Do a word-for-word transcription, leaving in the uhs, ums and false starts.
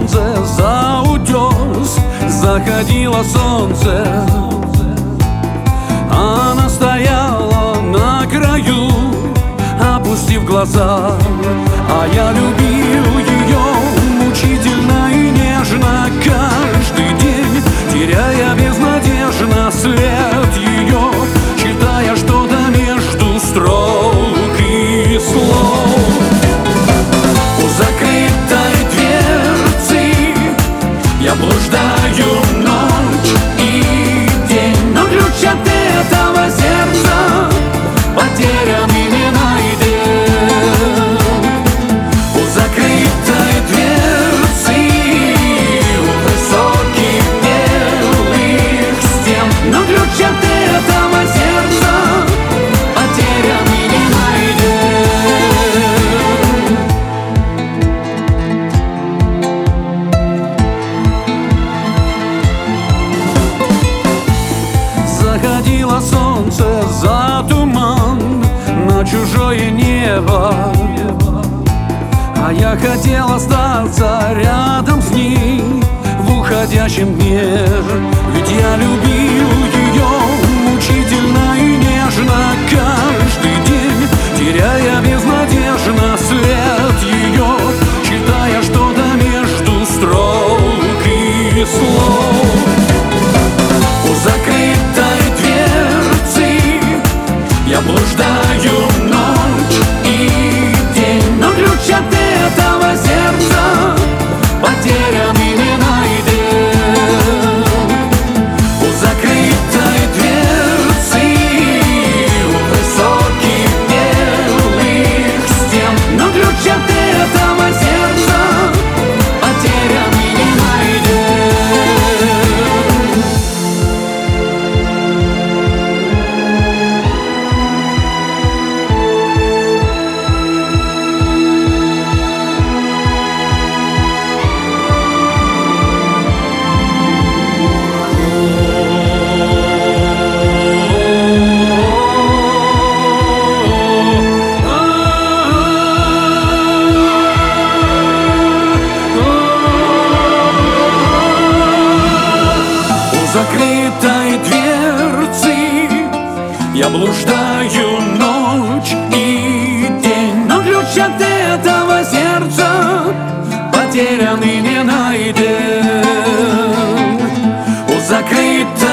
солнце за утес, заходило солнце. Она стояла на краю, опустив глаза, а я любил ее мучительно и нежно каждый день, теряя безнадежно след ее, читая что-то между строк и слов. У закрытой дверцы я блуждаю ночь и день, но ключ от этого сердца потерян и не найден. У закрытой дверцы, у высоких белых стен, но ключ от этого сердца потерян и не найден. Заходило солнце за туман на чужое небо, а я хотел остаться рядом с ней в уходящем дне. Ведь я любил ее мучительно и нежно каждый день, теряя безнадежно след ее, читая что-то между строк и слов. У закрытой дверцы я блуждаю ночь и день, но ключ от этого сердца потерян и не найден. У закрытой дверцы, у высоких белых стен, но ключ от этого сердца потерян и не найден. У закрытой дверцы я блуждаю ночь и день, но ключ от этого сердца потерян и не найден. У закрытой